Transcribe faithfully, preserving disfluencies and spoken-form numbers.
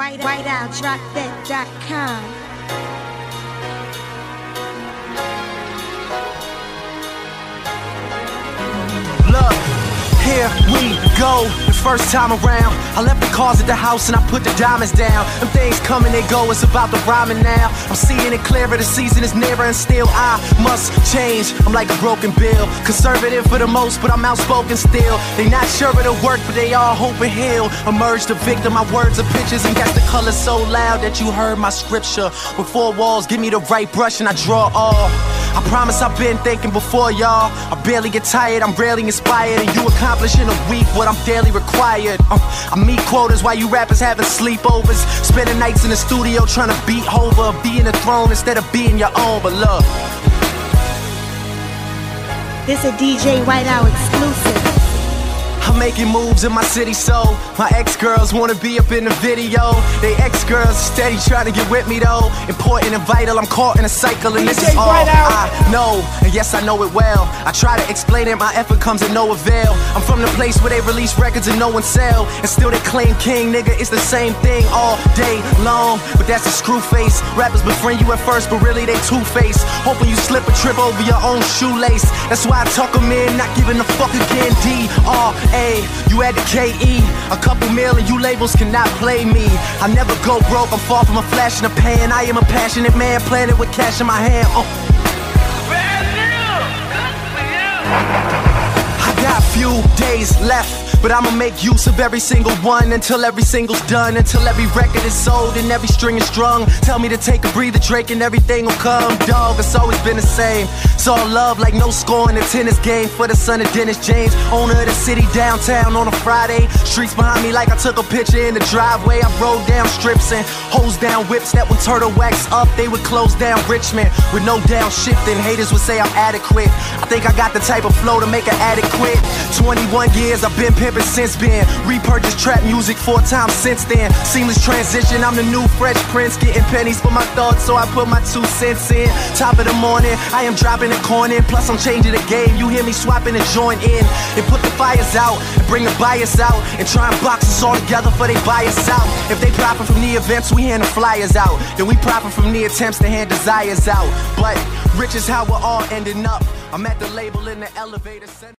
white, white out drop that dot com. Look, here we go. The first time around, I left the cars at the house and I put the diamonds down. Them things come and they go, it's about the rhyming now. I'm seeing it clearer, the season is nearer, and still I must change. I'm like a broken bill, conservative for the most, but I'm outspoken still. They not sure it'll work, but they all hope and heal. Emerge the victim, my words are pictures, and got the color so loud that you heard my scripture. With four walls, give me the right brush and I draw all. I promise I've been thinking before y'all. I barely get tired, I'm rarely inspired, and you accomplish in a week what I'm daily required. uh, I meet quotas while you rappers having sleepovers, spending nights in the studio trying to beat over, being the throne instead of being your own. But look, This a D J Whiteout exclusive. I'm making moves in my city, so my ex-girls wanna be up in the video. They ex-girls steady trying to get with me though. Important and vital, I'm caught in a cycle, and this is all I know, and yes I know it well. I try to explain it, my effort comes to no avail. I'm from the place where they release records and no one sell, and still they claim king, nigga, it's the same thing all day long. But that's a screw face. Rappers befriend you at first, but really they two-faced, hoping you slip or trip over your own shoelace. That's why I talk them in, not giving a fuck again. D R A, you add the K E, a couple mil and you labels cannot play me. I never go broke, I'm far from a flash in the pan. I am a passionate man, planning with cash in my hand. uh. I got a few days left, but I'ma make use of every single one until every single's done, until every record is sold and every string is strung. Tell me to take a breather, Drake, and everything will come. Dog, it's always been the same. It's all love like no score in a tennis game for the son of Dennis James, owner of the city downtown on a Friday. Streets behind me like I took a picture in the driveway. I rolled down strips and hose down whips that when Turtle wax up, they would close down Richmond with no downshifting. Haters would say I'm adequate. I think I got the type of flow to make an addict quit. twenty-one years I've been pimping since been. Repurchased trap music four times since then. Seamless transition, I'm the new Fresh Prince, getting pennies for my thoughts, so I put my two cents in. Top of the morning, I am dropping the coin in, plus I'm changing the game. You hear me swapping the joint in, and put the fires out, and bring the bias out, and try and box us all together for they buy us out. If they profit from the events, we hand the flyers out, then we profit from the attempts to hand desires out. But rich is how we're all ending up. I'm at the label in the elevator.